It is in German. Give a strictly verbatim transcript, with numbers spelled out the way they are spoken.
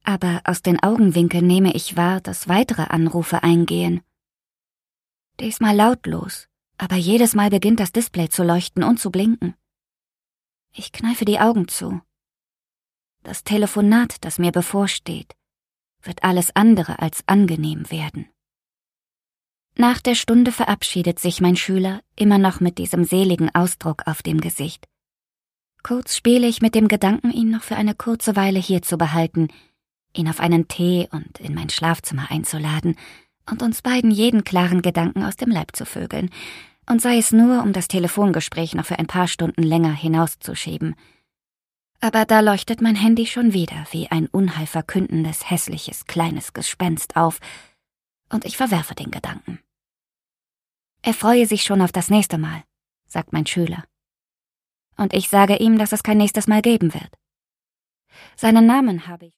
Aber aus den Augenwinkeln nehme ich wahr, dass weitere Anrufe eingehen. Diesmal lautlos, aber jedes Mal beginnt das Display zu leuchten und zu blinken. Ich kneife die Augen zu. Das Telefonat, das mir bevorsteht, wird alles andere als angenehm werden. Nach der Stunde verabschiedet sich mein Schüler, immer noch mit diesem seligen Ausdruck auf dem Gesicht. Kurz spiele ich mit dem Gedanken, ihn noch für eine kurze Weile hier zu behalten, ihn auf einen Tee und in mein Schlafzimmer einzuladen und uns beiden jeden klaren Gedanken aus dem Leib zu vögeln, und sei es nur, um das Telefongespräch noch für ein paar Stunden länger hinauszuschieben. Aber da leuchtet mein Handy schon wieder wie ein unheilverkündendes, hässliches, kleines Gespenst auf, und ich verwerfe den Gedanken. Er freue sich schon auf das nächste Mal, sagt mein Schüler. Und ich sage ihm, dass es kein nächstes Mal geben wird. Seinen Namen habe ich